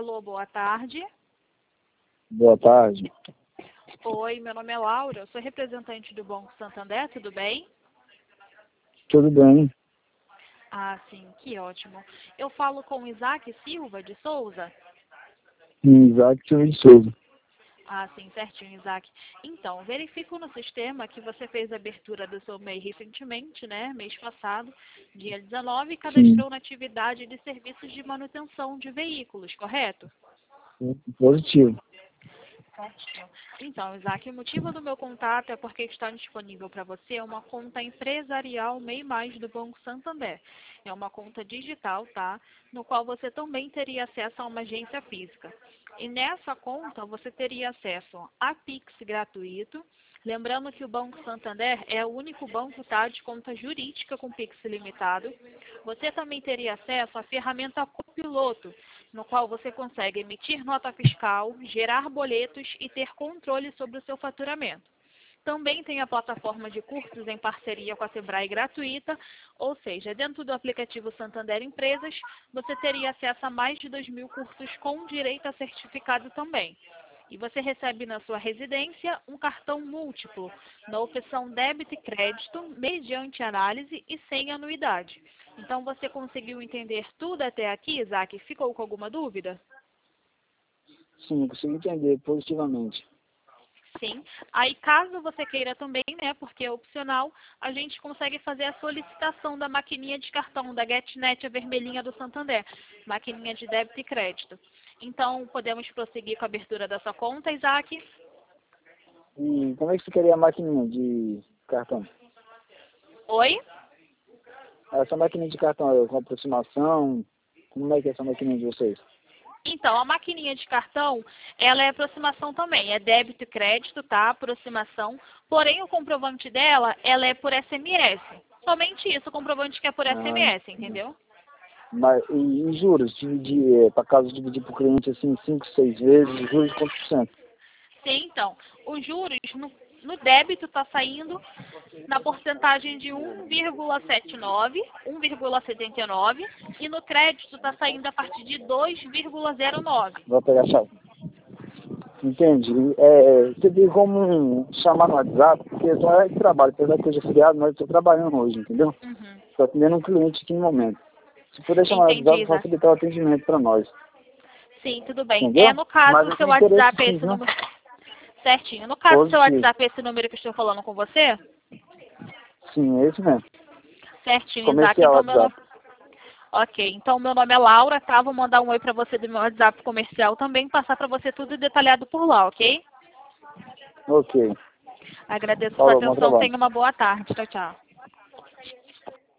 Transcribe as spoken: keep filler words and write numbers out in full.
Alô, boa tarde. Boa tarde. Oi, meu nome é Laura, eu sou representante do Banco Santander, tudo bem? Tudo bem? Ah, sim, que ótimo. Eu falo com o Isaac Silva de Souza? Isaac Silva de Souza. Ah, sim, certinho, Isaac. Então, verifico no sistema que você fez a abertura do seu M E I recentemente, né, mês passado, dia dezenove, e Sim. cadastrou na atividade de serviços de manutenção de veículos, correto? Positivo. Certinho. Então, Isaac, o motivo do meu contato é porque está disponível para você uma conta empresarial M E I Mais do Banco Santander. É uma conta digital, tá? No qual você também teria acesso a uma agência física. E nessa conta você teria acesso a Pix gratuito. Lembrando que o Banco Santander é o único banco, tá, de conta jurídica com Pix ilimitado. Você também teria acesso à ferramenta Copiloto, no qual você consegue emitir nota fiscal, gerar boletos e ter controle sobre o seu faturamento. Também tem a plataforma de cursos em parceria com a Sebrae gratuita, ou seja, dentro do aplicativo Santander Empresas, você teria acesso a mais de dois mil cursos com direito a certificado também. E você recebe na sua residência um cartão múltiplo, na opção débito e crédito, mediante análise e sem anuidade. Então, você conseguiu entender tudo até aqui, Isaac? Ficou com alguma dúvida? Sim, eu consigo entender positivamente. Sim. Aí, caso você queira também, né, porque é opcional, a gente consegue fazer a solicitação da maquininha de cartão, da GetNet, a vermelhinha do Santander, maquininha de débito e crédito. Então, podemos prosseguir com a abertura da sua conta, Isaac? E como é que você queria a maquininha de cartão? Oi? Essa maquininha de cartão é com aproximação? Como é que é essa maquininha de vocês? Então, a maquininha de cartão, ela é aproximação também, é débito e crédito, tá? Aproximação. Porém, o comprovante dela, ela é por S M S. Somente isso, o comprovante que é por Ah, S M S, entendeu? mas, e, e juros? Dividir, para caso dividir para o cliente assim, cinco, seis vezes, juros de quanto por cento? Sim, então, os juros no, no débito está saindo na porcentagem de um vírgula setenta e nove, um vírgula setenta e nove e no crédito está saindo a partir de dois vírgula zero nove. Vou pegar a chave. Entende? É, você tem como chamar no WhatsApp, porque eu tô de trabalho, apesar que hoje é feriado, mas eu estou trabalhando hoje, entendeu? Uhum. Estou atendendo um cliente aqui no momento. Se puder chamar no Entendi, WhatsApp, Isa. facilitar o atendimento para nós. Sim, tudo bem. É, Entendeu? no caso, Mas o eu seu tenho interesse WhatsApp é sim, esse viu? número certinho. No caso, o seu Positivo. WhatsApp é esse número que eu estou falando com você? Sim, é isso mesmo. Certinho, Isaac. Comercial Então, meu nome... WhatsApp. Ok, então meu nome é Laura, tá? Vou mandar um oi pra você do meu WhatsApp comercial também, passar pra você tudo detalhado por lá, ok? Ok. Agradeço a sua Falou, bom atenção, trabalho. tenha uma boa tarde. Tchau, tchau.